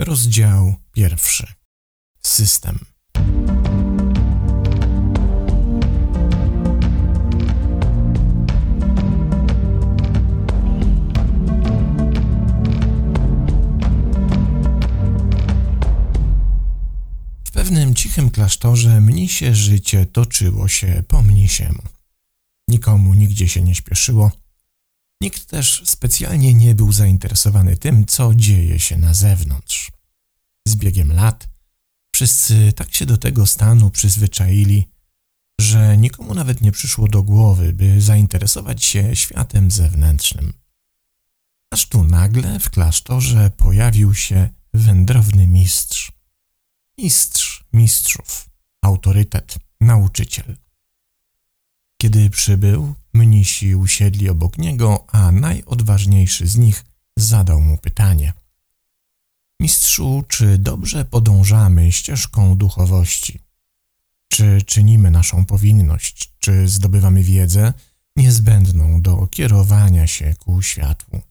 Rozdział 1. System. W pewnym cichym klasztorze mnisie życie toczyło się po mnisiemu. Nikomu nigdzie się nie śpieszyło. Nikt też specjalnie nie był zainteresowany tym, co dzieje się na zewnątrz. Z biegiem lat wszyscy tak się do tego stanu przyzwyczaili, że nikomu nawet nie przyszło do głowy, by zainteresować się światem zewnętrznym. Aż tu nagle w klasztorze pojawił się wędrowny mistrz. Mistrz mistrzów, autorytet, nauczyciel. Kiedy przybył, mnisi usiedli obok niego, a najodważniejszy z nich zadał mu pytanie. Mistrzu, czy dobrze podążamy ścieżką duchowości? Czy czynimy naszą powinność? Czy zdobywamy wiedzę niezbędną do kierowania się ku światłu?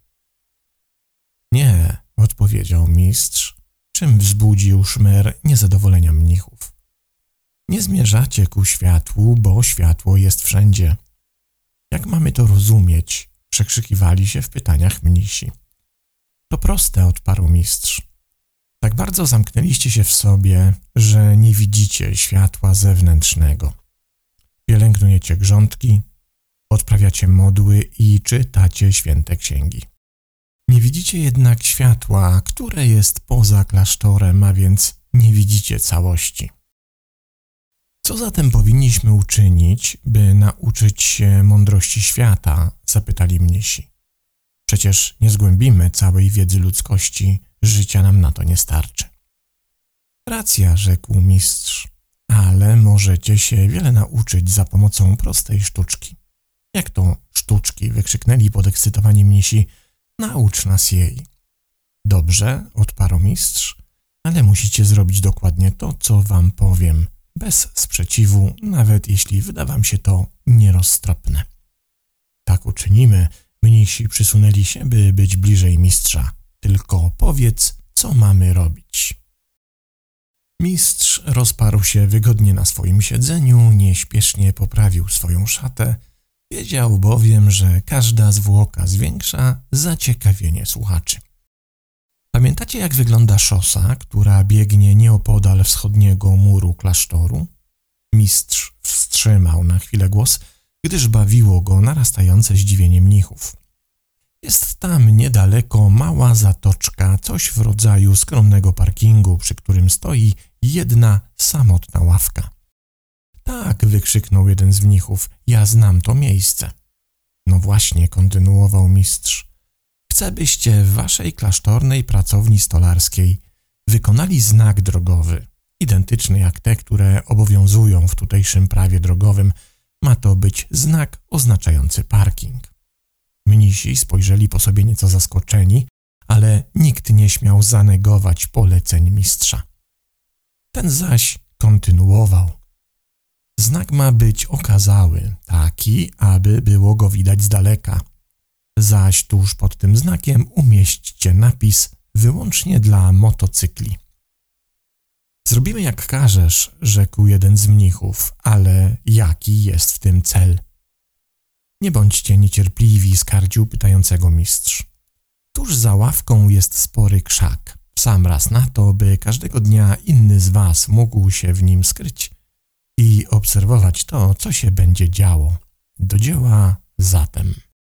Nie, odpowiedział mistrz, czym wzbudził szmer niezadowolenia mnichów. Nie zmierzacie ku światłu, bo światło jest wszędzie. Jak mamy to rozumieć? Przekrzykiwali się w pytaniach mnisi. To proste, odparł mistrz. Tak bardzo zamknęliście się w sobie, że nie widzicie światła zewnętrznego. Pielęgnujecie grządki, odprawiacie modły i czytacie święte księgi. Nie widzicie jednak światła, które jest poza klasztorem, a więc nie widzicie całości. Co zatem powinniśmy uczynić, by nauczyć się mądrości świata? Zapytali mnisi. Przecież nie zgłębimy całej wiedzy ludzkości, życia nam na to nie starczy. Racja, rzekł mistrz, ale możecie się wiele nauczyć za pomocą prostej sztuczki. Jak to sztuczki? Wykrzyknęli podekscytowani mnisi. Naucz nas jej. Dobrze, odparł mistrz, ale musicie zrobić dokładnie to, co wam powiem, bez sprzeciwu, nawet jeśli wyda wam się to nieroztropne. Tak uczynimy, mnisi przysunęli się, by być bliżej mistrza. Tylko powiedz, co mamy robić. Mistrz rozparł się wygodnie na swoim siedzeniu, nieśpiesznie poprawił swoją szatę. Wiedział bowiem, że każda zwłoka zwiększa zaciekawienie słuchaczy. Pamiętacie, jak wygląda szosa, która biegnie nieopodal wschodniego muru klasztoru? Mistrz wstrzymał na chwilę głos, gdyż bawiło go narastające zdziwienie mnichów. Jest tam niedaleko mała zatoczka, coś w rodzaju skromnego parkingu, przy którym stoi jedna samotna ławka. Tak, wykrzyknął jeden z mnichów, ja znam to miejsce. No właśnie, kontynuował mistrz. Chcę, byście w waszej klasztornej pracowni stolarskiej wykonali znak drogowy, identyczny jak te, które obowiązują w tutejszym prawie drogowym. Ma to być znak oznaczający parking. Mnisi spojrzeli po sobie nieco zaskoczeni, ale nikt nie śmiał zanegować poleceń mistrza. Ten zaś kontynuował. Znak ma być okazały, taki, aby było go widać z daleka. Zaś tuż pod tym znakiem umieśćcie napis wyłącznie dla motocykli. Zrobimy jak każesz, rzekł jeden z mnichów, ale jaki jest w tym cel? Nie bądźcie niecierpliwi, skarcił pytającego mistrz. Tuż za ławką jest spory krzak, w sam raz na to, by każdego dnia inny z was mógł się w nim skryć i obserwować to, co się będzie działo. Do dzieła zatem.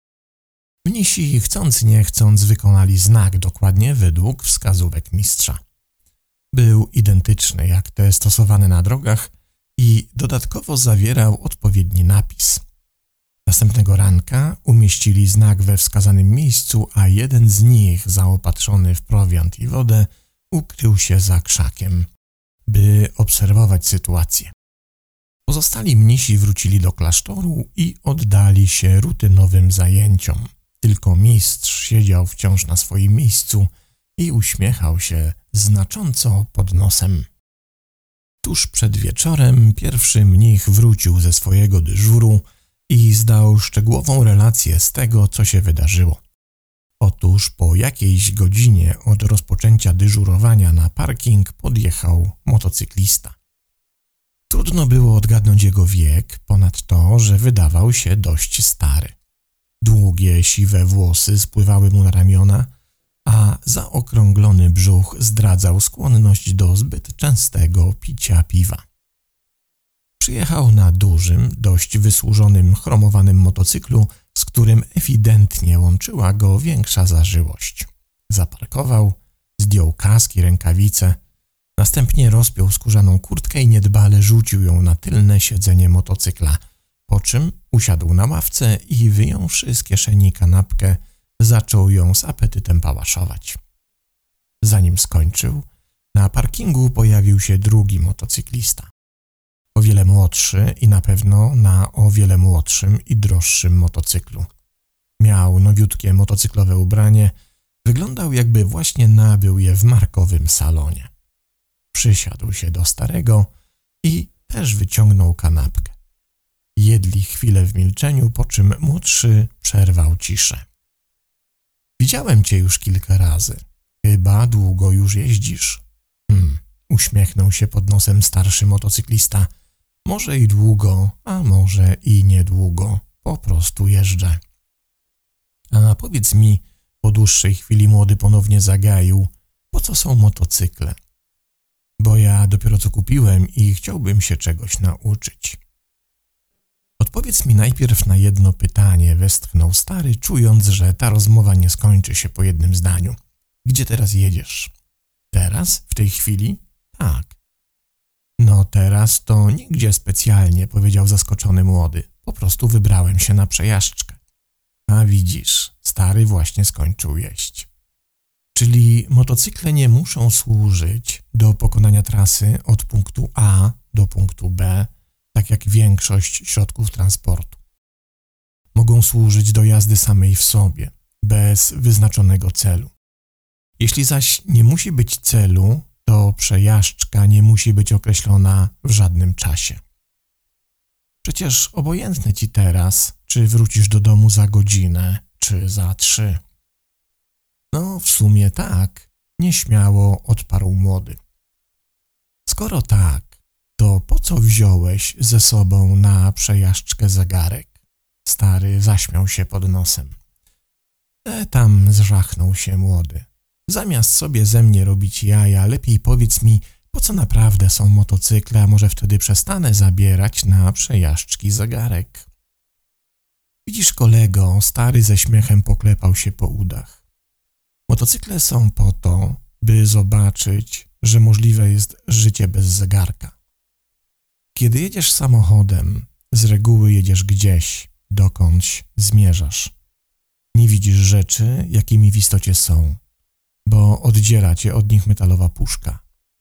Mnisi chcąc nie chcąc wykonali znak dokładnie według wskazówek mistrza. Był identyczny jak te stosowane na drogach i dodatkowo zawierał odpowiedni napis. Następnego ranka umieścili znak we wskazanym miejscu, a jeden z nich, zaopatrzony w prowiant i wodę, ukrył się za krzakiem, by obserwować sytuację. Pozostali mnisi wrócili do klasztoru i oddali się rutynowym zajęciom. Tylko mistrz siedział wciąż na swoim miejscu i uśmiechał się znacząco pod nosem. Tuż przed wieczorem pierwszy mnich wrócił ze swojego dyżuru i zdał szczegółową relację z tego, co się wydarzyło. Otóż po jakiejś godzinie od rozpoczęcia dyżurowania na parking podjechał motocyklista. Trudno było odgadnąć jego wiek, ponad to, że wydawał się dość stary. Długie, siwe włosy spływały mu na ramiona, a zaokrąglony brzuch zdradzał skłonność do zbyt częstego picia piwa. Przyjechał na dużym, dość wysłużonym, chromowanym motocyklu, z którym ewidentnie łączyła go większa zażyłość. Zaparkował, zdjął kask i rękawice, następnie rozpiął skórzaną kurtkę i niedbale rzucił ją na tylne siedzenie motocykla, po czym usiadł na ławce i wyjąwszy z kieszeni kanapkę, zaczął ją z apetytem pałaszować. Zanim skończył, na parkingu pojawił się drugi motocyklista. O wiele młodszy i na pewno na o wiele młodszym i droższym motocyklu. Miał nowiutkie motocyklowe ubranie, wyglądał jakby właśnie nabył je w markowym salonie. Przysiadł się do starego i też wyciągnął kanapkę. Jedli chwilę w milczeniu, po czym młodszy przerwał ciszę. Widziałem cię już kilka razy. Chyba długo już jeździsz. Uśmiechnął się pod nosem starszy motocyklista. Może i długo, a może i niedługo. Po prostu jeżdżę. A powiedz mi, po dłuższej chwili młody ponownie zagaił, po co są motocykle? Bo ja dopiero co kupiłem i chciałbym się czegoś nauczyć. Odpowiedz mi najpierw na jedno pytanie, westchnął stary, czując, że ta rozmowa nie skończy się po jednym zdaniu. Gdzie teraz jedziesz? Teraz? W tej chwili? Tak. No teraz to nigdzie specjalnie, powiedział zaskoczony młody. Po prostu wybrałem się na przejażdżkę. A widzisz, stary właśnie skończył jeść. Czyli motocykle nie muszą służyć do pokonania trasy od punktu A do punktu B, tak jak większość środków transportu. Mogą służyć do jazdy samej w sobie, bez wyznaczonego celu. Jeśli zaś nie musi być celu, to przejażdżka nie musi być określona w żadnym czasie. Przecież obojętne ci teraz, czy wrócisz do domu za godzinę, czy za 3. No, w sumie tak, nieśmiało odparł młody. Skoro tak, to po co wziąłeś ze sobą na przejażdżkę zegarek? Stary zaśmiał się pod nosem. Tam zżachnął się młody. Zamiast sobie ze mnie robić jaja, lepiej powiedz mi, po co naprawdę są motocykle, a może wtedy przestanę zabierać na przejażdżki zegarek. Widzisz, kolego, stary ze śmiechem poklepał się po udach. Motocykle są po to, by zobaczyć, że możliwe jest życie bez zegarka. Kiedy jedziesz samochodem, z reguły jedziesz gdzieś, dokądś zmierzasz. Nie widzisz rzeczy, jakimi w istocie są, bo oddziela cię od nich metalowa puszka.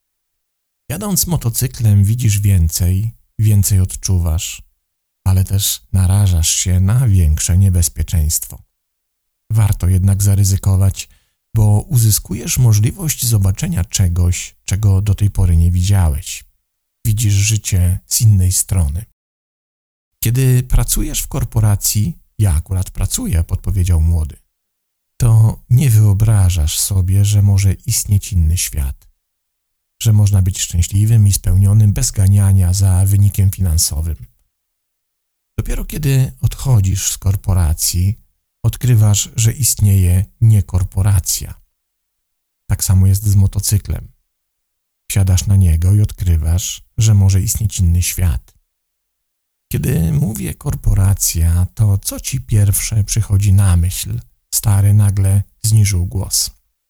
Jadąc motocyklem widzisz więcej odczuwasz, ale też narażasz się na większe niebezpieczeństwo. Warto jednak zaryzykować, bo uzyskujesz możliwość zobaczenia czegoś, czego do tej pory nie widziałeś. Widzisz życie z innej strony. Kiedy pracujesz w korporacji, ja akurat pracuję, podpowiedział młody, to nie wyobrażasz sobie, że może istnieć inny świat. Że można być szczęśliwym i spełnionym bez ganiania za wynikiem finansowym. Dopiero kiedy odchodzisz z korporacji, odkrywasz, że istnieje niekorporacja. Tak samo jest z motocyklem. Wsiadasz na niego i odkrywasz, że może istnieć inny świat. Kiedy mówię korporacja, to co ci pierwsze przychodzi na myśl? Stary nagle zniżył głos.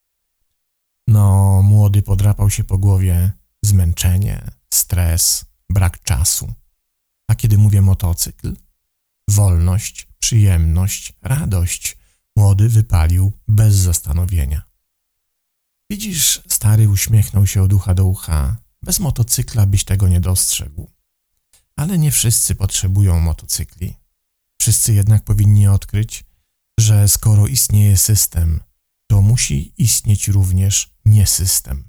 No, młody podrapał się po głowie. Zmęczenie, stres, brak czasu. A kiedy mówię motocykl? Wolność, przyjemność, radość. Młody wypalił bez zastanowienia. Widzisz, stary uśmiechnął się od ucha do ucha. Bez motocykla byś tego nie dostrzegł. Ale nie wszyscy potrzebują motocykli. Wszyscy jednak powinni odkryć, że skoro istnieje system, to musi istnieć również niesystem.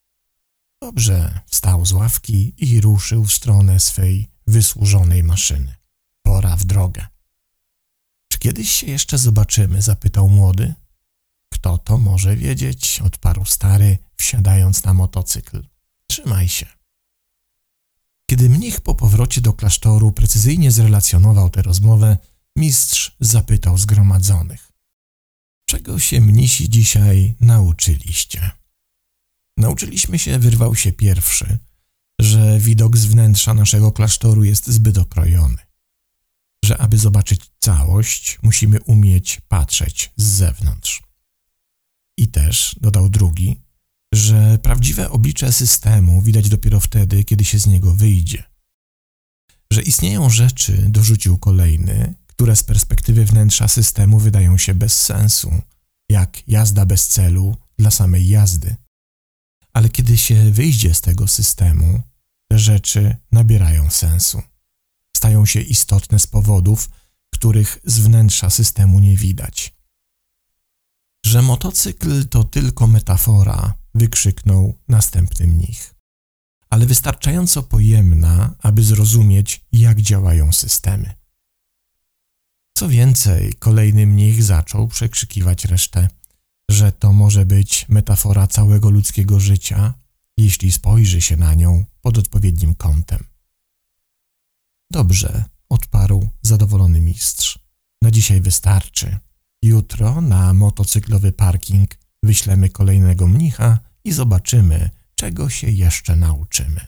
Dobrze, wstał z ławki i ruszył w stronę swej wysłużonej maszyny. Pora w drogę. Czy kiedyś się jeszcze zobaczymy? Zapytał młody. Kto to może wiedzieć? Odparł stary, wsiadając na motocykl. Trzymaj się. Kiedy mnich po powrocie do klasztoru precyzyjnie zrelacjonował tę rozmowę, mistrz zapytał zgromadzonych. Czego się mnisi dzisiaj nauczyliście? Nauczyliśmy się, wyrwał się pierwszy, że widok z wnętrza naszego klasztoru jest zbyt okrojony. Że aby zobaczyć całość, musimy umieć patrzeć z zewnątrz. I też, dodał drugi, że prawdziwe oblicze systemu widać dopiero wtedy, kiedy się z niego wyjdzie. Że istnieją rzeczy, dorzucił kolejny, które z perspektywy wnętrza systemu wydają się bez sensu, jak jazda bez celu dla samej jazdy. Ale kiedy się wyjdzie z tego systemu, te rzeczy nabierają sensu. Stają się istotne z powodów, których z wnętrza systemu nie widać. Że motocykl to tylko metafora, wykrzyknął następny mnich, ale wystarczająco pojemna, aby zrozumieć, jak działają systemy. Co więcej, kolejny mnich zaczął przekrzykiwać resztę, że to może być metafora całego ludzkiego życia, jeśli spojrzy się na nią pod odpowiednim kątem. Dobrze, odparł zadowolony mistrz. Na dzisiaj wystarczy. Jutro na motocyklowy parking wyślemy kolejnego mnicha i zobaczymy, czego się jeszcze nauczymy.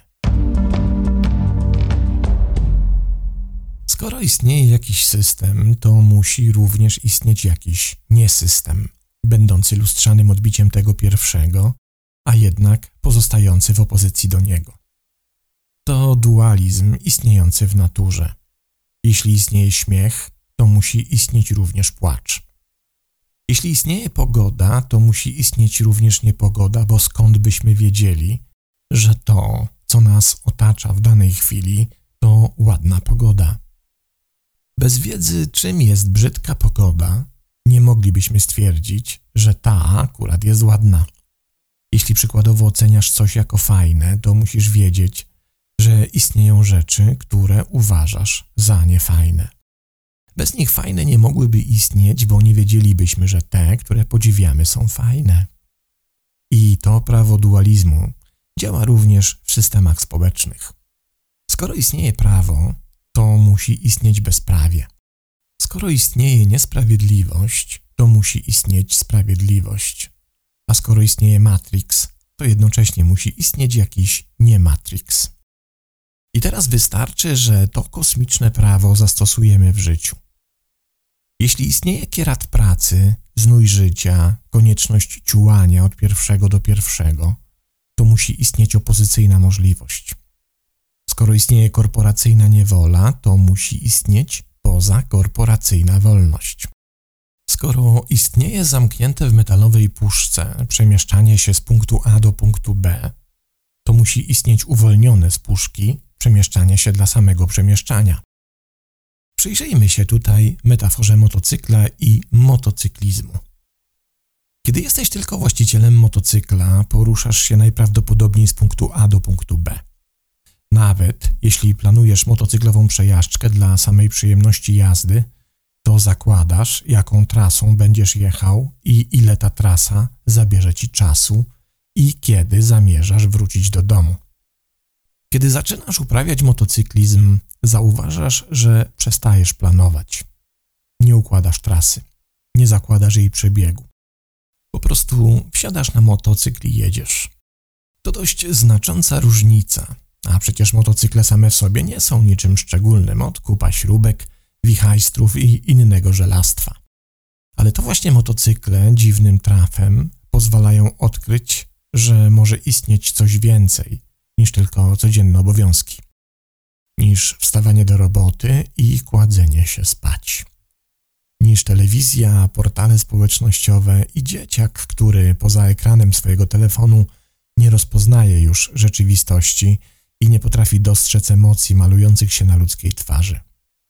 Skoro istnieje jakiś system, to musi również istnieć jakiś niesystem, będący lustrzanym odbiciem tego pierwszego, a jednak pozostający w opozycji do niego. To dualizm istniejący w naturze. Jeśli istnieje śmiech, to musi istnieć również płacz. Jeśli istnieje pogoda, to musi istnieć również niepogoda, bo skąd byśmy wiedzieli, że to, co nas otacza w danej chwili, to ładna pogoda. Bez wiedzy, czym jest brzydka pogoda, nie moglibyśmy stwierdzić, że ta akurat jest ładna. Jeśli przykładowo oceniasz coś jako fajne, to musisz wiedzieć, że istnieją rzeczy, które uważasz za niefajne. Bez nich fajne nie mogłyby istnieć, bo nie wiedzielibyśmy, że te, które podziwiamy, są fajne. I to prawo dualizmu działa również w systemach społecznych. Skoro istnieje prawo, to musi istnieć bezprawie. Skoro istnieje niesprawiedliwość, to musi istnieć sprawiedliwość. A skoro istnieje Matrix, to jednocześnie musi istnieć jakiś nie-Matrix. I teraz wystarczy, że to kosmiczne prawo zastosujemy w życiu. Jeśli istnieje kierat pracy, znój życia, konieczność ciułania od pierwszego do pierwszego, to musi istnieć opozycyjna możliwość. Skoro istnieje korporacyjna niewola, to musi istnieć pozakorporacyjna wolność. Skoro istnieje zamknięte w metalowej puszce przemieszczanie się z punktu A do punktu B, to musi istnieć uwolnione z puszki przemieszczanie się dla samego przemieszczania. Przyjrzyjmy się tutaj metaforze motocykla i motocyklizmu. Kiedy jesteś tylko właścicielem motocykla, poruszasz się najprawdopodobniej z punktu A do punktu B. Nawet jeśli planujesz motocyklową przejażdżkę dla samej przyjemności jazdy, to zakładasz, jaką trasą będziesz jechał i ile ta trasa zabierze ci czasu i kiedy zamierzasz wrócić do domu. Kiedy zaczynasz uprawiać motocyklizm, zauważasz, że przestajesz planować. Nie układasz trasy, nie zakładasz jej przebiegu. Po prostu wsiadasz na motocykl i jedziesz. To dość znacząca różnica, a przecież motocykle same w sobie nie są niczym szczególnym od kupa śrubek, wichajstrów i innego żelastwa. Ale to właśnie motocykle dziwnym trafem pozwalają odkryć, że może istnieć coś więcej niż tylko codzienne obowiązki, niż wstawanie do roboty i kładzenie się spać, niż telewizja, portale społecznościowe i dzieciak, który poza ekranem swojego telefonu nie rozpoznaje już rzeczywistości i nie potrafi dostrzec emocji malujących się na ludzkiej twarzy.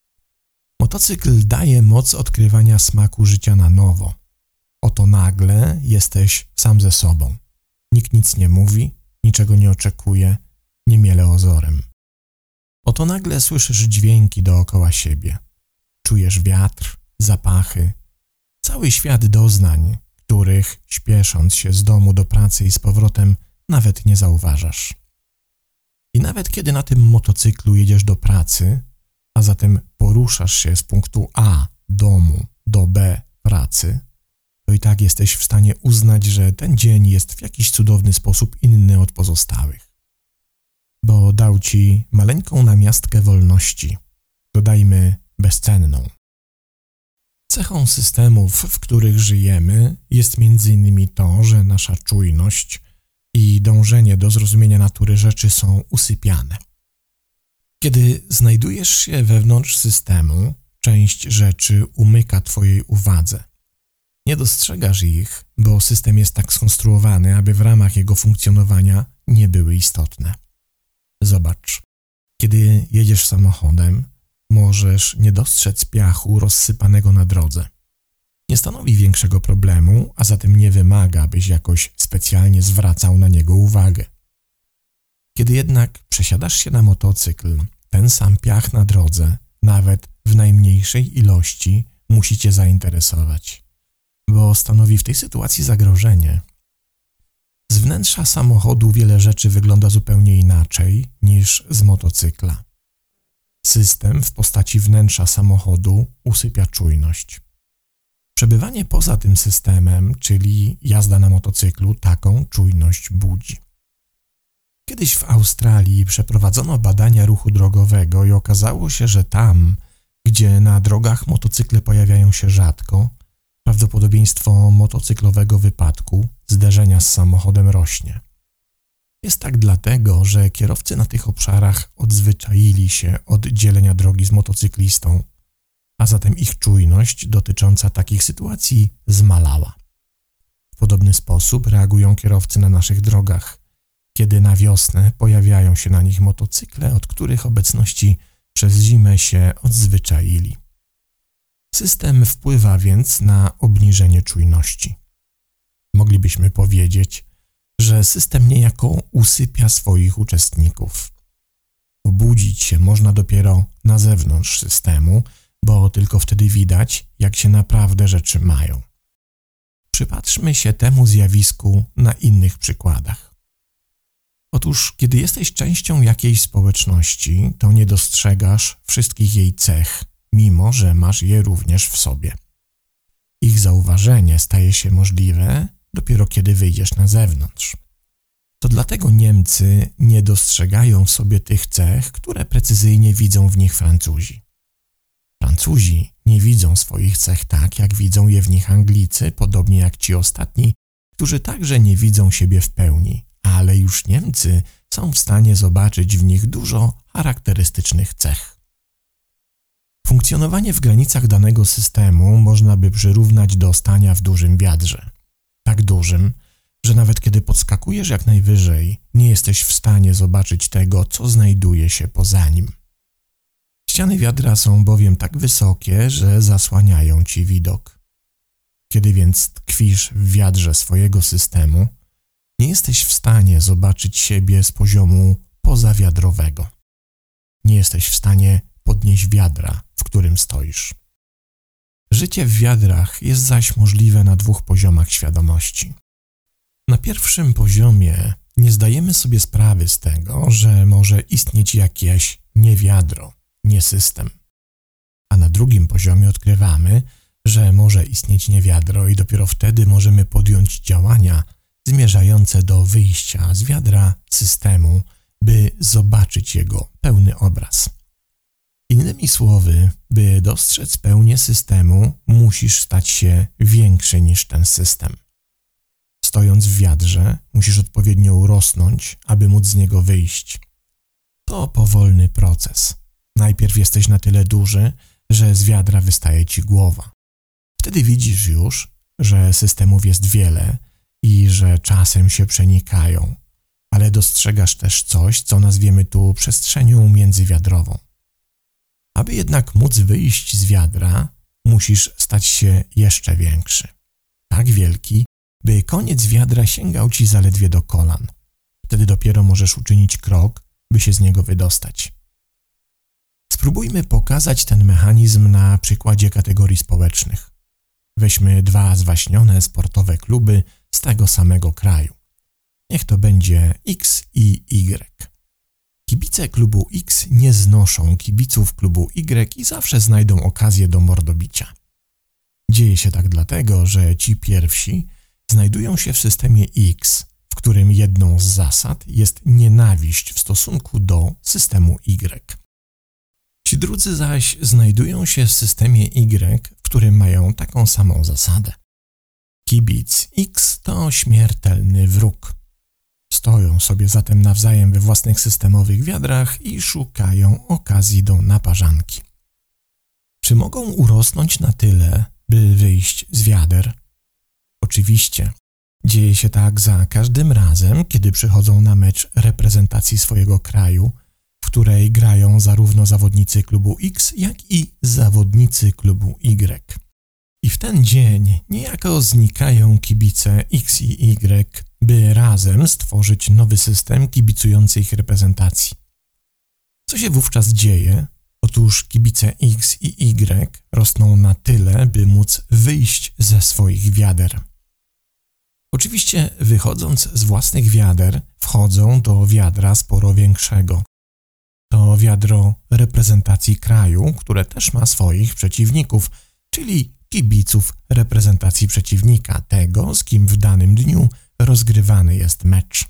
Motocykl daje moc odkrywania smaku życia na nowo. Oto nagle jesteś sam ze sobą. Nikt nic nie mówi, niczego nie oczekuje, nie miele ozorem. Oto nagle słyszysz dźwięki dookoła siebie. Czujesz wiatr, zapachy, cały świat doznań, których śpiesząc się z domu do pracy i z powrotem nawet nie zauważasz. I nawet kiedy na tym motocyklu jedziesz do pracy, a zatem poruszasz się z punktu A domu do B pracy, to i tak jesteś w stanie uznać, że ten dzień jest w jakiś cudowny sposób inny od pozostałych. Bo dał ci maleńką namiastkę wolności, dodajmy bezcenną. Cechą systemów, w których żyjemy, jest m.in. to, że nasza czujność i dążenie do zrozumienia natury rzeczy są usypiane. Kiedy znajdujesz się wewnątrz systemu, część rzeczy umyka twojej uwadze. Nie dostrzegasz ich, bo system jest tak skonstruowany, aby w ramach jego funkcjonowania nie były istotne. Zobacz, kiedy jedziesz samochodem, możesz nie dostrzec piachu rozsypanego na drodze. Nie stanowi większego problemu, a zatem nie wymaga, byś jakoś specjalnie zwracał na niego uwagę. Kiedy jednak przesiadasz się na motocykl, ten sam piach na drodze, nawet w najmniejszej ilości, musi cię zainteresować, bo stanowi w tej sytuacji zagrożenie. Z wnętrza samochodu wiele rzeczy wygląda zupełnie inaczej niż z motocykla. System w postaci wnętrza samochodu usypia czujność. Przebywanie poza tym systemem, czyli jazda na motocyklu, taką czujność budzi. Kiedyś w Australii przeprowadzono badania ruchu drogowego i okazało się, że tam, gdzie na drogach motocykle pojawiają się rzadko, prawdopodobieństwo motocyklowego wypadku, zderzenia z samochodem rośnie. Jest tak dlatego, że kierowcy na tych obszarach odzwyczaili się od dzielenia drogi z motocyklistą, a zatem ich czujność dotycząca takich sytuacji zmalała. W podobny sposób reagują kierowcy na naszych drogach, kiedy na wiosnę pojawiają się na nich motocykle, od których obecności przez zimę się odzwyczaili. System wpływa więc na obniżenie czujności. Moglibyśmy powiedzieć, że system niejako usypia swoich uczestników. Obudzić się można dopiero na zewnątrz systemu, bo tylko wtedy widać, jak się naprawdę rzeczy mają. Przypatrzmy się temu zjawisku na innych przykładach. Otóż, kiedy jesteś częścią jakiejś społeczności, to nie dostrzegasz wszystkich jej cech, mimo że masz je również w sobie. Ich zauważenie staje się możliwe dopiero kiedy wyjdziesz na zewnątrz. To dlatego Niemcy nie dostrzegają w sobie tych cech, które precyzyjnie widzą w nich Francuzi. Francuzi nie widzą swoich cech tak, jak widzą je w nich Anglicy, podobnie jak ci ostatni, którzy także nie widzą siebie w pełni, ale już Niemcy są w stanie zobaczyć w nich dużo charakterystycznych cech. Funkcjonowanie w granicach danego systemu można by przyrównać do stania w dużym wiadrze. Tak dużym, że nawet kiedy podskakujesz jak najwyżej, nie jesteś w stanie zobaczyć tego, co znajduje się poza nim. Ściany wiadra są bowiem tak wysokie, że zasłaniają ci widok. Kiedy więc tkwisz w wiadrze swojego systemu, nie jesteś w stanie zobaczyć siebie z poziomu pozawiadrowego. Nie jesteś w stanie podnieść wiadra, w którym stoisz. Życie w wiadrach jest zaś możliwe na dwóch poziomach świadomości. Na pierwszym poziomie nie zdajemy sobie sprawy z tego, że może istnieć jakieś niewiadro, nie system. A na drugim poziomie odkrywamy, że może istnieć niewiadro i dopiero wtedy możemy podjąć działania zmierzające do wyjścia z wiadra systemu, by zobaczyć jego pełny obraz. Innymi słowy, by dostrzec pełnię systemu, musisz stać się większy niż ten system. Stojąc w wiadrze, musisz odpowiednio urosnąć, aby móc z niego wyjść. To powolny proces. Najpierw jesteś na tyle duży, że z wiadra wystaje ci głowa. Wtedy widzisz już, że systemów jest wiele i że czasem się przenikają, ale dostrzegasz też coś, co nazwiemy tu przestrzenią międzywiadrową. Aby jednak móc wyjść z wiadra, musisz stać się jeszcze większy. Tak wielki, by koniec wiadra sięgał ci zaledwie do kolan. Wtedy dopiero możesz uczynić krok, by się z niego wydostać. Spróbujmy pokazać ten mechanizm na przykładzie kategorii społecznych. weźmy 2 zwaśnione sportowe kluby z tego samego kraju. Niech to będzie X i Y. Kibice klubu X nie znoszą kibiców klubu Y i zawsze znajdą okazję do mordobicia. Dzieje się tak dlatego, że ci pierwsi znajdują się w systemie X, w którym jedną z zasad jest nienawiść w stosunku do systemu Y. Ci drudzy zaś znajdują się w systemie Y, w którym mają taką samą zasadę. Kibic X to śmiertelny wróg. Stoją sobie zatem nawzajem we własnych systemowych wiadrach i szukają okazji do naparzanki. Czy mogą urosnąć na tyle, by wyjść z wiader? Oczywiście. Dzieje się tak za każdym razem, kiedy przychodzą na mecz reprezentacji swojego kraju, w której grają zarówno zawodnicy klubu X, jak i zawodnicy klubu Y. I w ten dzień niejako znikają kibice X i Y, by razem stworzyć nowy system kibicujący ich reprezentacji. Co się wówczas dzieje? Otóż kibice X i Y rosną na tyle, by móc wyjść ze swoich wiader. Oczywiście wychodząc z własnych wiader, wchodzą do wiadra sporo większego. To wiadro reprezentacji kraju, które też ma swoich przeciwników, czyli kibiców reprezentacji przeciwnika, tego, z kim w danym dniu rozgrywany jest mecz.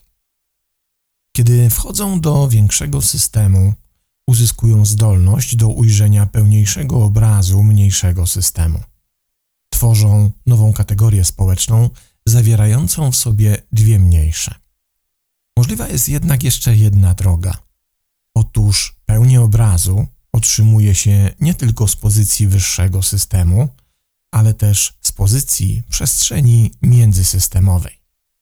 Kiedy wchodzą do większego systemu, uzyskują zdolność do ujrzenia pełniejszego obrazu mniejszego systemu. Tworzą nową kategorię społeczną, zawierającą w sobie 2 mniejsze. Możliwa jest jednak jeszcze jedna droga. Otóż pełnię obrazu otrzymuje się nie tylko z pozycji wyższego systemu, ale też z pozycji przestrzeni międzysystemowej.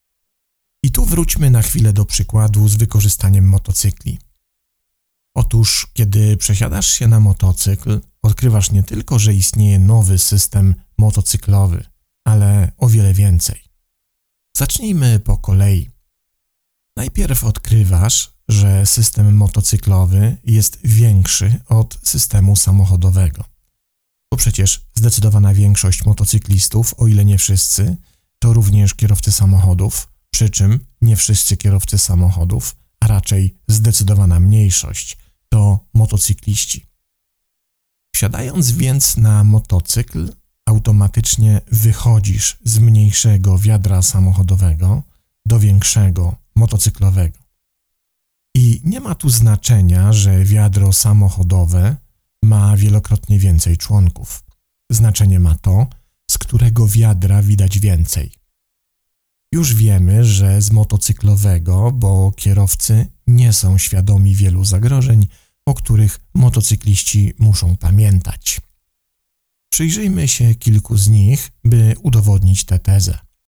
I tu wróćmy na chwilę do przykładu z wykorzystaniem motocykli. Otóż, kiedy przesiadasz się na motocykl, odkrywasz nie tylko, że istnieje nowy system motocyklowy, ale o wiele więcej. Zacznijmy po kolei. Najpierw odkrywasz, że system motocyklowy jest większy od systemu samochodowego. Bo przecież zdecydowana większość motocyklistów, o ile nie wszyscy, to również kierowcy samochodów, przy czym nie wszyscy kierowcy samochodów, a raczej zdecydowana mniejszość, to motocykliści. Wsiadając więc na motocykl, automatycznie wychodzisz z mniejszego wiadra samochodowego do większego motocyklowego. I nie ma tu znaczenia, że wiadro samochodowe ma wielokrotnie więcej członków. Znaczenie ma to, z którego wiadra widać więcej. Już wiemy, że z motocyklowego, bo kierowcy nie są świadomi wielu zagrożeń, o których motocykliści muszą pamiętać. Przyjrzyjmy się kilku z nich, by udowodnić tę tezę.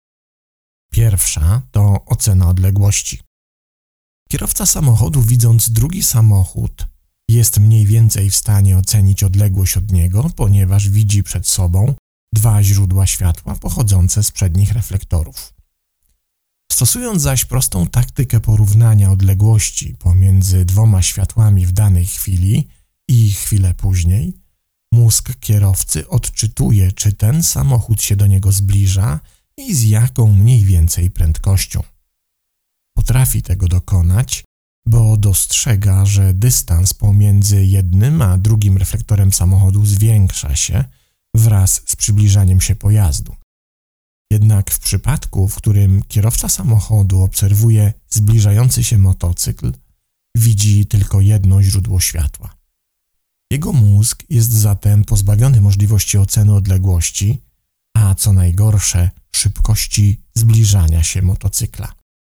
Pierwsza to ocena odległości. Kierowca samochodu, widząc drugi samochód, jest mniej więcej w stanie ocenić odległość od niego, ponieważ widzi przed sobą 2 źródła światła pochodzące z przednich reflektorów. Stosując zaś prostą taktykę porównania odległości pomiędzy 2 światłami w danej chwili i chwilę później, mózg kierowcy odczytuje, czy ten samochód się do niego zbliża i z jaką mniej więcej prędkością. Potrafi tego dokonać, bo dostrzega, że dystans pomiędzy jednym a drugim reflektorem samochodu zwiększa się wraz z przybliżaniem się pojazdu. Jednak w przypadku, w którym kierowca samochodu obserwuje zbliżający się motocykl, widzi tylko jedno źródło światła. Jego mózg jest zatem pozbawiony możliwości oceny odległości, a co najgorsze, szybkości zbliżania się motocykla.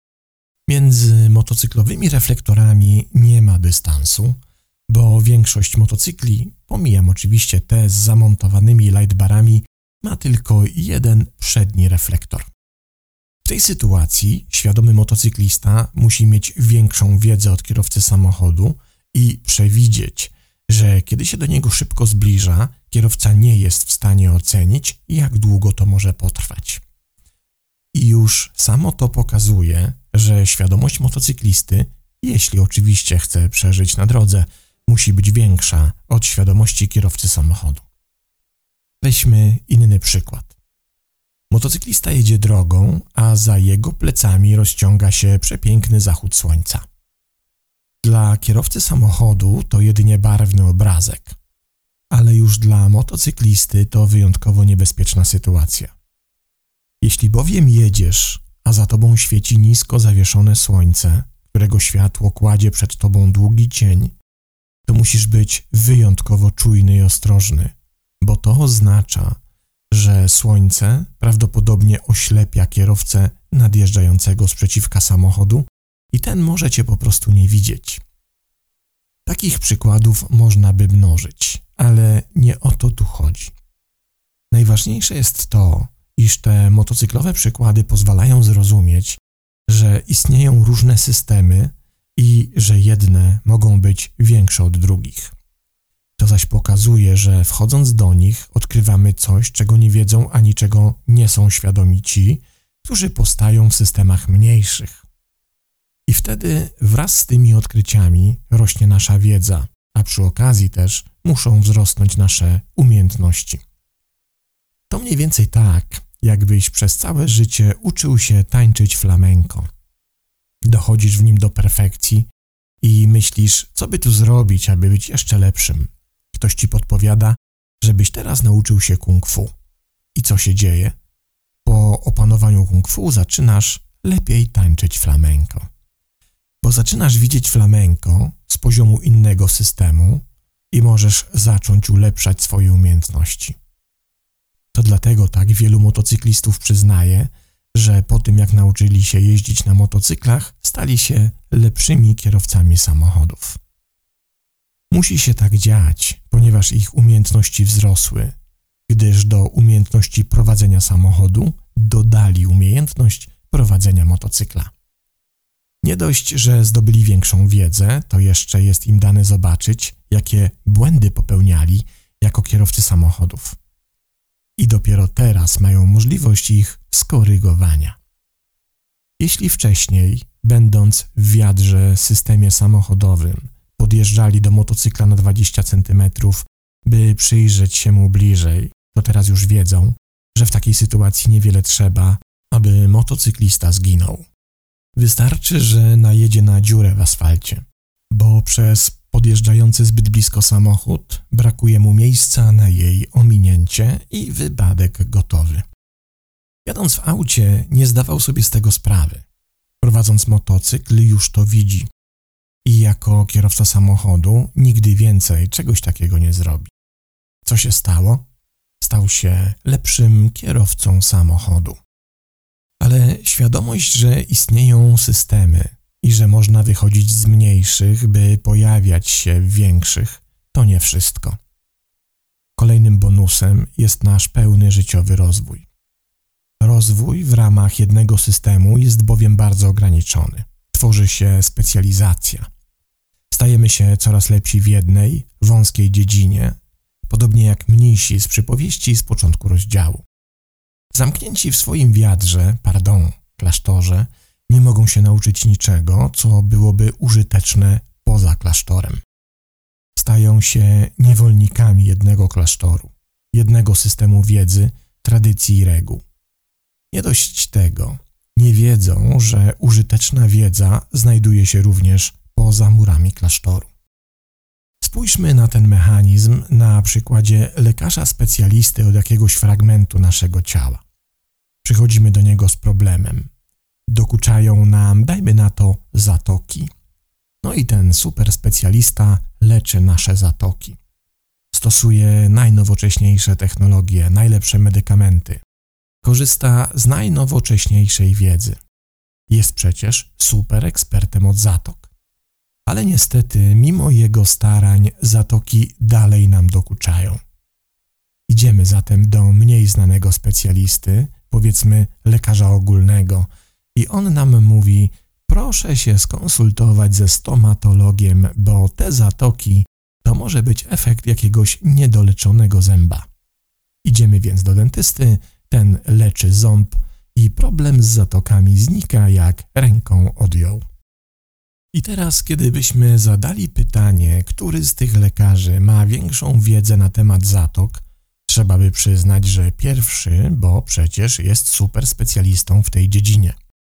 Między motocyklowymi reflektorami nie ma dystansu, bo większość motocykli, pomijam oczywiście te z zamontowanymi lightbarami, ma tylko jeden przedni reflektor. W tej sytuacji świadomy motocyklista musi mieć większą wiedzę od kierowcy samochodu i przewidzieć, że kiedy się do niego szybko zbliża, kierowca nie jest w stanie ocenić, jak długo to może potrwać. I już samo to pokazuje, że świadomość motocyklisty, jeśli oczywiście chce przeżyć na drodze, musi być większa od świadomości kierowcy samochodu. Weźmy inny przykład. Motocyklista jedzie drogą, a za jego plecami rozciąga się przepiękny zachód słońca. Dla kierowcy samochodu to jedynie barwny obrazek, ale już dla motocyklisty to wyjątkowo niebezpieczna sytuacja. Jeśli bowiem jedziesz, a za tobą świeci nisko zawieszone słońce, którego światło kładzie przed tobą długi cień, to musisz być wyjątkowo czujny i ostrożny, bo to oznacza, że słońce prawdopodobnie oślepia kierowcę nadjeżdżającego sprzeciwka samochodu i ten może cię po prostu nie widzieć. Takich przykładów można by mnożyć, ale nie o to tu chodzi. Najważniejsze jest to, iż te motocyklowe przykłady pozwalają zrozumieć, że istnieją różne systemy i że jedne mogą być większe od drugich. To zaś pokazuje, że wchodząc do nich odkrywamy coś, czego nie wiedzą ani czego nie są świadomi ci, którzy powstają w systemach mniejszych. I wtedy wraz z tymi odkryciami rośnie nasza wiedza, a przy okazji też muszą wzrosnąć nasze umiejętności. To mniej więcej tak, jakbyś przez całe życie uczył się tańczyć flamenco. Dochodzisz w nim do perfekcji i myślisz, co by tu zrobić, aby być jeszcze lepszym. Ktoś ci podpowiada, żebyś teraz nauczył się kung fu. I co się dzieje? Po opanowaniu kung fu zaczynasz lepiej tańczyć flamenco. Bo zaczynasz widzieć flamenco z poziomu innego systemu i możesz zacząć ulepszać swoje umiejętności. To dlatego tak wielu motocyklistów przyznaje, że po tym jak nauczyli się jeździć na motocyklach, stali się lepszymi kierowcami samochodów. Musi się tak dziać, ponieważ ich umiejętności wzrosły, gdyż do umiejętności prowadzenia samochodu dodali umiejętność prowadzenia motocykla. Nie dość, że zdobyli większą wiedzę, to jeszcze jest im dane zobaczyć, jakie błędy popełniali jako kierowcy samochodów. I dopiero teraz mają możliwość ich skorygowania. Jeśli wcześniej, będąc w wiadrze systemie samochodowym, podjeżdżali do motocykla na 20 cm, by przyjrzeć się mu bliżej, to teraz już wiedzą, że w takiej sytuacji niewiele trzeba, aby motocyklista zginął. Wystarczy, że najedzie na dziurę w asfalcie, bo przez podjeżdżający zbyt blisko samochód brakuje mu miejsca na jej ominięcie i wypadek gotowy. Jadąc w aucie nie zdawał sobie z tego sprawy. Prowadząc motocykl już to widzi i jako kierowca samochodu nigdy więcej czegoś takiego nie zrobi. Co się stało? Stał się lepszym kierowcą samochodu. Ale świadomość, że istnieją systemy i że można wychodzić z mniejszych, by pojawiać się w większych, to nie wszystko. Kolejnym bonusem jest nasz pełny życiowy rozwój. Rozwój w ramach jednego systemu jest bowiem bardzo ograniczony. Tworzy się specjalizacja. Stajemy się coraz lepsi w jednej, wąskiej dziedzinie, podobnie jak mnisi z przypowieści z początku rozdziału. Zamknięci w swoim klasztorze, nie mogą się nauczyć niczego, co byłoby użyteczne poza klasztorem. Stają się niewolnikami jednego klasztoru, jednego systemu wiedzy, tradycji i reguł. Nie dość tego, nie wiedzą, że użyteczna wiedza znajduje się również poza murami klasztoru. Spójrzmy na ten mechanizm na przykładzie lekarza specjalisty od jakiegoś fragmentu naszego ciała. Przychodzimy do niego z problemem. Dokuczają nam, dajmy na to, zatoki. No i ten super specjalista leczy nasze zatoki. Stosuje najnowocześniejsze technologie, najlepsze medykamenty. Korzysta z najnowocześniejszej wiedzy. Jest przecież super ekspertem od zatok. Ale niestety, mimo jego starań, zatoki dalej nam dokuczają. Idziemy zatem do mniej znanego specjalisty, powiedzmy lekarza ogólnego, i on nam mówi: proszę się skonsultować ze stomatologiem, bo te zatoki to może być efekt jakiegoś niedoleczonego zęba. Idziemy więc do dentysty, ten leczy ząb i problem z zatokami znika jak ręką odjął. I teraz, kiedybyśmy zadali pytanie, który z tych lekarzy ma większą wiedzę na temat zatok, trzeba by przyznać, że pierwszy, bo przecież jest super specjalistą w tej dziedzinie.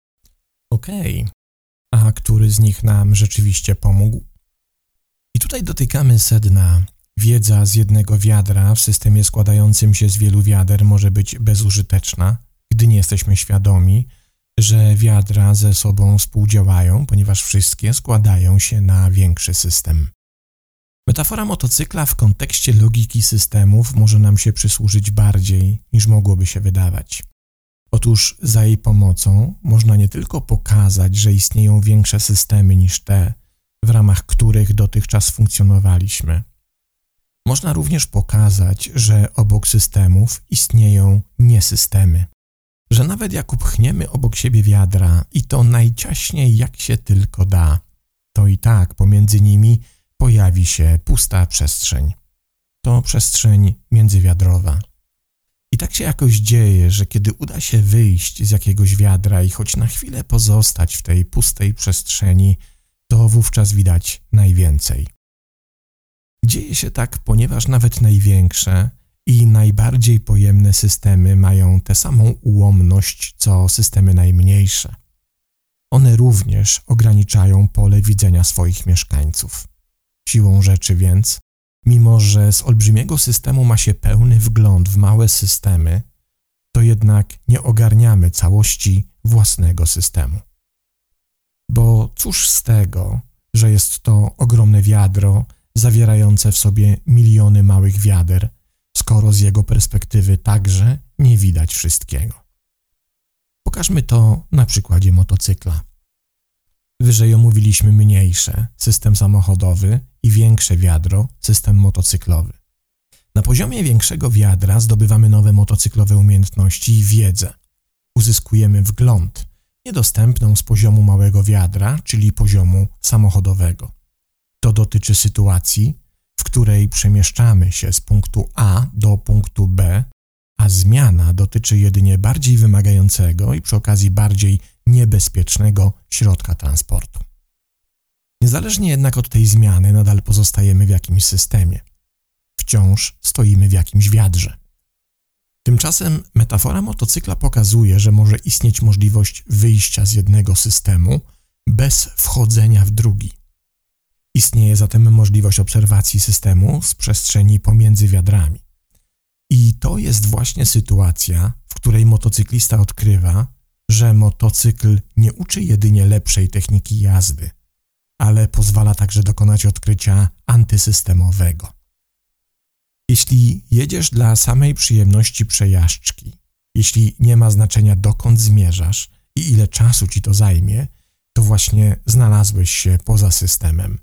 Okej, a który z nich nam rzeczywiście pomógł? I tutaj dotykamy sedna. Wiedza z jednego wiadra w systemie składającym się z wielu wiader może być bezużyteczna, gdy nie jesteśmy świadomi, że wiadra ze sobą współdziałają, ponieważ wszystkie składają się na większy system. Metafora motocykla w kontekście logiki systemów może nam się przysłużyć bardziej, niż mogłoby się wydawać. Otóż za jej pomocą można nie tylko pokazać, że istnieją większe systemy niż te, w ramach których dotychczas funkcjonowaliśmy. Można również pokazać, że obok systemów istnieją niesystemy. Że nawet jak upchniemy obok siebie wiadra i to najciaśniej jak się tylko da, to i tak pomiędzy nimi pojawi się pusta przestrzeń. To przestrzeń międzywiadrowa. I tak się jakoś dzieje, że kiedy uda się wyjść z jakiegoś wiadra i choć na chwilę pozostać w tej pustej przestrzeni, to wówczas widać najwięcej. Dzieje się tak, ponieważ nawet największe i najbardziej pojemne systemy mają tę samą ułomność, co systemy najmniejsze. One również ograniczają pole widzenia swoich mieszkańców. Siłą rzeczy więc, mimo że z olbrzymiego systemu ma się pełny wgląd w małe systemy, to jednak nie ogarniamy całości własnego systemu. Bo cóż z tego, że jest to ogromne wiadro zawierające w sobie miliony małych wiader, skoro z jego perspektywy także nie widać wszystkiego. Pokażmy to na przykładzie motocykla. Wyżej omówiliśmy mniejsze, system samochodowy i większe wiadro, system motocyklowy. Na poziomie większego wiadra zdobywamy nowe motocyklowe umiejętności i wiedzę. Uzyskujemy wgląd, niedostępną z poziomu małego wiadra, czyli poziomu samochodowego. To dotyczy sytuacji, w której przemieszczamy się z punktu A do punktu B, a zmiana dotyczy jedynie bardziej wymagającego i przy okazji bardziej niebezpiecznego środka transportu. Niezależnie jednak od tej zmiany nadal pozostajemy w jakimś systemie. Wciąż stoimy w jakimś wiadrze. Tymczasem metafora motocykla pokazuje, że może istnieć możliwość wyjścia z jednego systemu bez wchodzenia w drugi. Istnieje zatem możliwość obserwacji systemu z przestrzeni pomiędzy wiadrami. I to jest właśnie sytuacja, w której motocyklista odkrywa, że motocykl nie uczy jedynie lepszej techniki jazdy, ale pozwala także dokonać odkrycia antysystemowego. Jeśli jedziesz dla samej przyjemności przejażdżki, jeśli nie ma znaczenia dokąd zmierzasz i ile czasu ci to zajmie, to właśnie znalazłeś się poza systemem.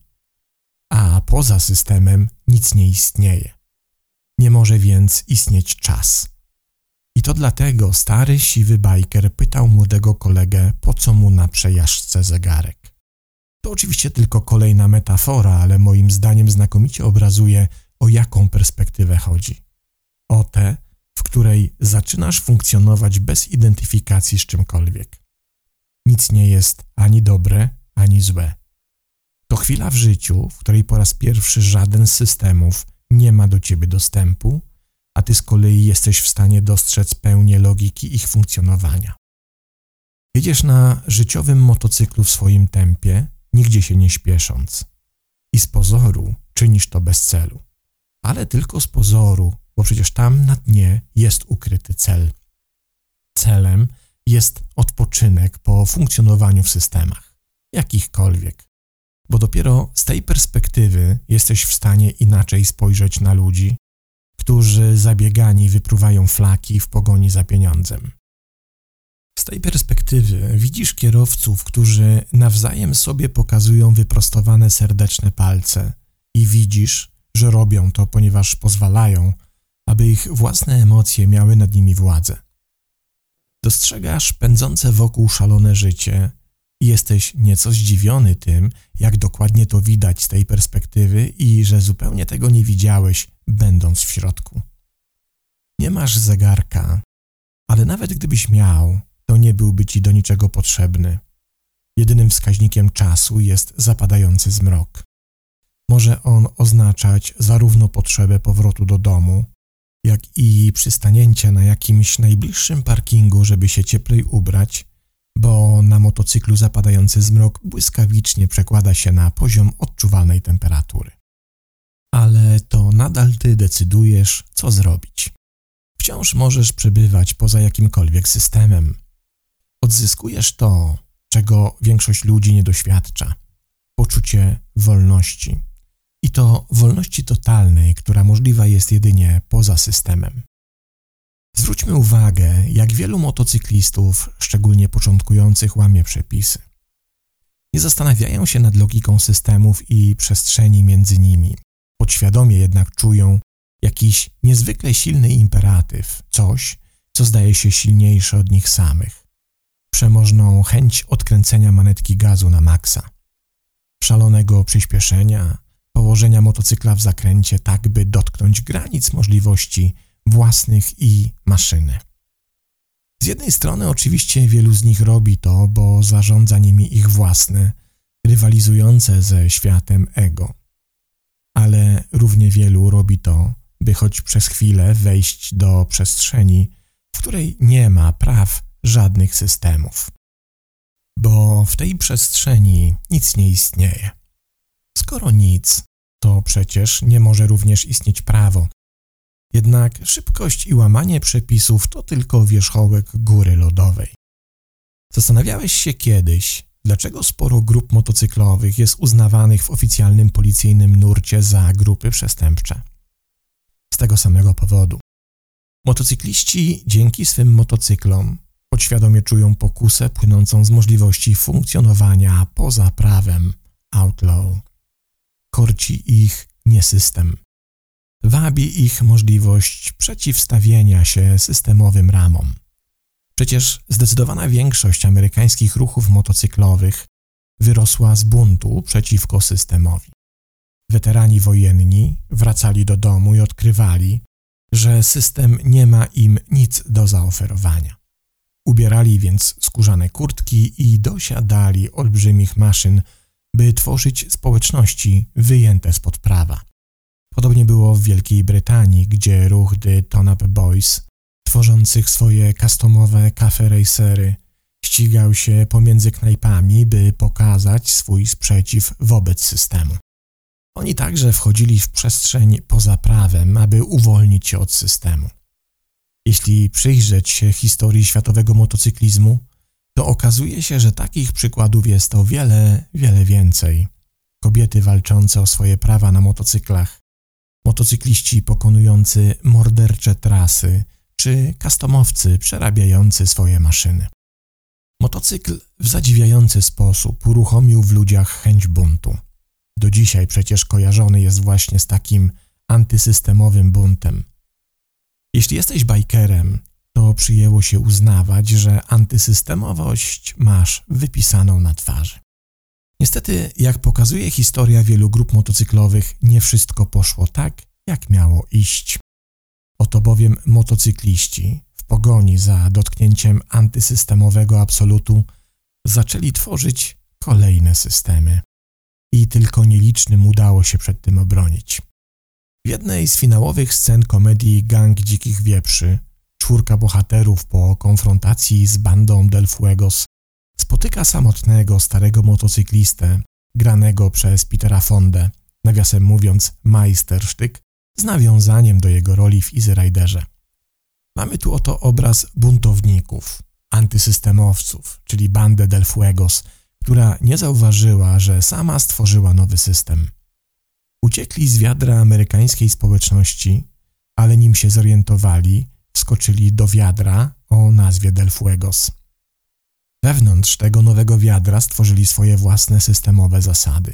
A poza systemem nic nie istnieje. Nie może więc istnieć czas. I to dlatego stary, siwy bajker pytał młodego kolegę, po co mu na przejażdżce zegarek. To oczywiście tylko kolejna metafora, ale moim zdaniem znakomicie obrazuje, o jaką perspektywę chodzi. O tę, w której zaczynasz funkcjonować bez identyfikacji z czymkolwiek. Nic nie jest ani dobre, ani złe. To chwila w życiu, w której po raz pierwszy żaden z systemów nie ma do ciebie dostępu, a ty z kolei jesteś w stanie dostrzec pełnię logiki ich funkcjonowania. Jedziesz na życiowym motocyklu w swoim tempie, nigdzie się nie śpiesząc. I z pozoru czynisz to bez celu. Ale tylko z pozoru, bo przecież tam na dnie jest ukryty cel. Celem jest odpoczynek po funkcjonowaniu w systemach, jakichkolwiek. Bo dopiero z tej perspektywy jesteś w stanie inaczej spojrzeć na ludzi, którzy zabiegani wypruwają flaki w pogoni za pieniądzem. Z tej perspektywy widzisz kierowców, którzy nawzajem sobie pokazują wyprostowane serdeczne palce i widzisz, że robią to, ponieważ pozwalają, aby ich własne emocje miały nad nimi władzę. Dostrzegasz pędzące wokół szalone życie i jesteś nieco zdziwiony tym, jak dokładnie to widać z tej perspektywy i że zupełnie tego nie widziałeś, będąc w środku. Nie masz zegarka, ale nawet gdybyś miał, to nie byłby ci do niczego potrzebny. Jedynym wskaźnikiem czasu jest zapadający zmrok. Może on oznaczać zarówno potrzebę powrotu do domu, jak i przystanięcia na jakimś najbliższym parkingu, żeby się cieplej ubrać, bo na motocyklu zapadający zmrok błyskawicznie przekłada się na poziom odczuwalnej temperatury. Ale to nadal ty decydujesz, co zrobić. Wciąż możesz przebywać poza jakimkolwiek systemem. Odzyskujesz to, czego większość ludzi nie doświadcza. Poczucie wolności. I to wolności totalnej, która możliwa jest jedynie poza systemem. Zwróćmy uwagę, jak wielu motocyklistów, szczególnie początkujących, łamie przepisy. Nie zastanawiają się nad logiką systemów i przestrzeni między nimi. Podświadomie jednak czują jakiś niezwykle silny imperatyw, coś, co zdaje się silniejsze od nich samych. Przemożną chęć odkręcenia manetki gazu na maksa, szalonego przyspieszenia, położenia motocykla w zakręcie tak, by dotknąć granic możliwości własnych i maszyny. Z jednej strony oczywiście wielu z nich robi to, bo zarządza nimi ich własne, rywalizujące ze światem ego. Ale równie wielu robi to, by choć przez chwilę wejść do przestrzeni, w której nie ma praw żadnych systemów. Bo w tej przestrzeni nic nie istnieje. Skoro nic, to przecież nie może również istnieć prawo. Jednak szybkość i łamanie przepisów to tylko wierzchołek góry lodowej. Zastanawiałeś się kiedyś, dlaczego sporo grup motocyklowych jest uznawanych w oficjalnym policyjnym nurcie za grupy przestępcze? Z tego samego powodu. Motocykliści dzięki swym motocyklom podświadomie czują pokusę płynącą z możliwości funkcjonowania poza prawem outlaw. Korci ich nie system. Wabi ich możliwość przeciwstawienia się systemowym ramom. Przecież zdecydowana większość amerykańskich ruchów motocyklowych wyrosła z buntu przeciwko systemowi. Weterani wojenni wracali do domu i odkrywali, że system nie ma im nic do zaoferowania. Ubierali więc skórzane kurtki i dosiadali olbrzymich maszyn, by tworzyć społeczności wyjęte spod prawa. Podobnie było w Wielkiej Brytanii, gdzie ruch The Ton-Up Boys, tworzących swoje customowe cafe racery, ścigał się pomiędzy knajpami, by pokazać swój sprzeciw wobec systemu. Oni także wchodzili w przestrzeń poza prawem, aby uwolnić się od systemu. Jeśli przyjrzeć się historii światowego motocyklizmu, to okazuje się, że takich przykładów jest o wiele, wiele więcej. Kobiety walczące o swoje prawa na motocyklach, motocykliści pokonujący mordercze trasy, czy customowcy przerabiający swoje maszyny. Motocykl w zadziwiający sposób uruchomił w ludziach chęć buntu. Do dzisiaj przecież kojarzony jest właśnie z takim antysystemowym buntem. Jeśli jesteś bajkerem, to przyjęło się uznawać, że antysystemowość masz wypisaną na twarzy. Niestety, jak pokazuje historia wielu grup motocyklowych, nie wszystko poszło tak, jak miało iść. Oto bowiem motocykliści w pogoni za dotknięciem antysystemowego absolutu zaczęli tworzyć kolejne systemy. I tylko nielicznym udało się przed tym obronić. W jednej z finałowych scen komedii Gang Dzikich Wieprzy 4 bohaterów po konfrontacji z bandą Del Fuegos spotyka samotnego, starego motocyklistę, granego przez Petera Fondę, nawiasem mówiąc majstersztyk, z nawiązaniem do jego roli w Easy Riderze. Mamy tu oto obraz buntowników, antysystemowców, czyli bandę Del Fuegos, która nie zauważyła, że sama stworzyła nowy system. Uciekli z wiadra amerykańskiej społeczności, ale nim się zorientowali, wskoczyli do wiadra o nazwie Del Fuegos. Wewnątrz tego nowego wiadra stworzyli swoje własne systemowe zasady.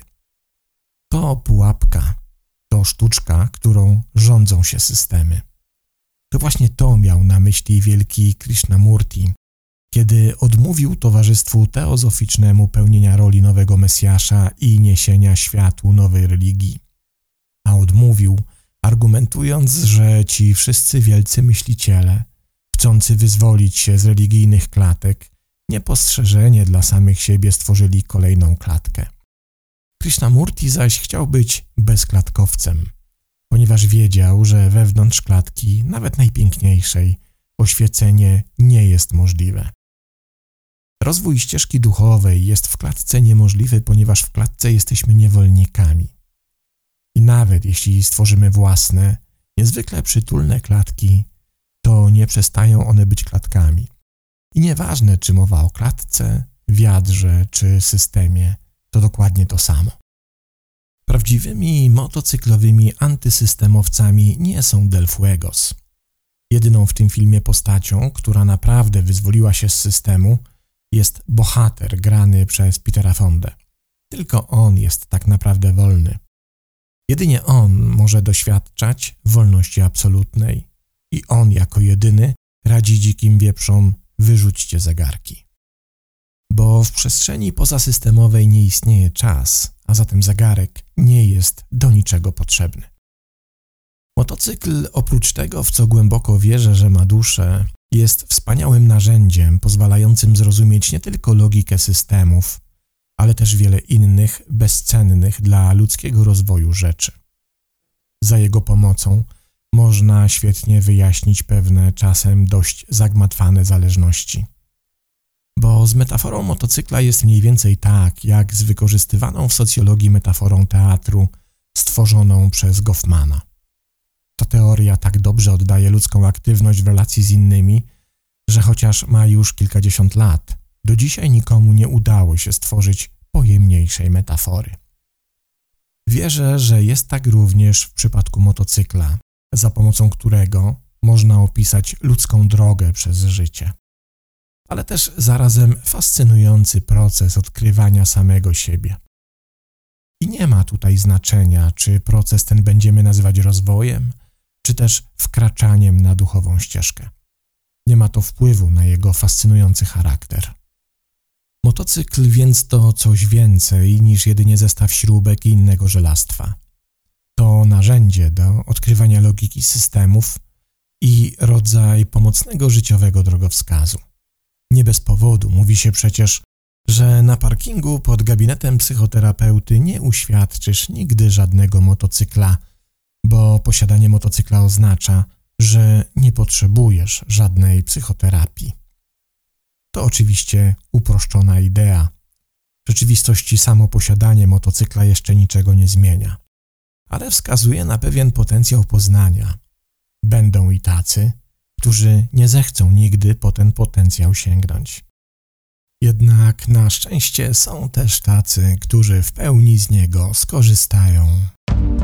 To pułapka, to sztuczka, którą rządzą się systemy. To właśnie to miał na myśli wielki Krishnamurti, kiedy odmówił towarzystwu teozoficznemu pełnienia roli nowego Mesjasza i niesienia światu nowej religii. A odmówił, argumentując, że ci wszyscy wielcy myśliciele, chcący wyzwolić się z religijnych klatek, niepostrzeżenie dla samych siebie stworzyli kolejną klatkę. Krishnamurti zaś chciał być bezklatkowcem, ponieważ wiedział, że wewnątrz klatki, nawet najpiękniejszej, oświecenie nie jest możliwe. Rozwój ścieżki duchowej jest w klatce niemożliwy, ponieważ w klatce jesteśmy niewolnikami. I nawet jeśli stworzymy własne, niezwykle przytulne klatki, to nie przestają one być klatkami. I nieważne, czy mowa o klatce, wiadrze czy systemie, to dokładnie to samo. Prawdziwymi motocyklowymi antysystemowcami nie są Del Fuegos. Jedyną w tym filmie postacią, która naprawdę wyzwoliła się z systemu, jest bohater grany przez Petera Fondę. Tylko on jest tak naprawdę wolny. Jedynie on może doświadczać wolności absolutnej i on jako jedyny radzi dzikim wieprzom: wyrzućcie zegarki. Bo w przestrzeni pozasystemowej nie istnieje czas, a zatem zegarek nie jest do niczego potrzebny. Motocykl, oprócz tego, w co głęboko wierzę, że ma duszę, jest wspaniałym narzędziem pozwalającym zrozumieć nie tylko logikę systemów, ale też wiele innych, bezcennych dla ludzkiego rozwoju rzeczy. Za jego pomocą można świetnie wyjaśnić pewne czasem dość zagmatwane zależności. Bo z metaforą motocykla jest mniej więcej tak, jak z wykorzystywaną w socjologii metaforą teatru stworzoną przez Goffmana. Ta teoria tak dobrze oddaje ludzką aktywność w relacji z innymi, że chociaż ma już kilkadziesiąt lat, do dzisiaj nikomu nie udało się stworzyć pojemniejszej metafory. Wierzę, że jest tak również w przypadku motocykla, za pomocą którego można opisać ludzką drogę przez życie. Ale też zarazem fascynujący proces odkrywania samego siebie. I nie ma tutaj znaczenia, czy proces ten będziemy nazywać rozwojem, czy też wkraczaniem na duchową ścieżkę. Nie ma to wpływu na jego fascynujący charakter. Motocykl więc to coś więcej niż jedynie zestaw śrubek i innego żelastwa. To narzędzie do odkrywania logiki systemów i rodzaj pomocnego życiowego drogowskazu. Nie bez powodu mówi się przecież, że na parkingu pod gabinetem psychoterapeuty nie uświadczysz nigdy żadnego motocykla, bo posiadanie motocykla oznacza, że nie potrzebujesz żadnej psychoterapii. To oczywiście uproszczona idea. W rzeczywistości samo posiadanie motocykla jeszcze niczego nie zmienia, ale wskazuje na pewien potencjał poznania. Będą i tacy, którzy nie zechcą nigdy po ten potencjał sięgnąć. Jednak na szczęście są też tacy, którzy w pełni z niego skorzystają.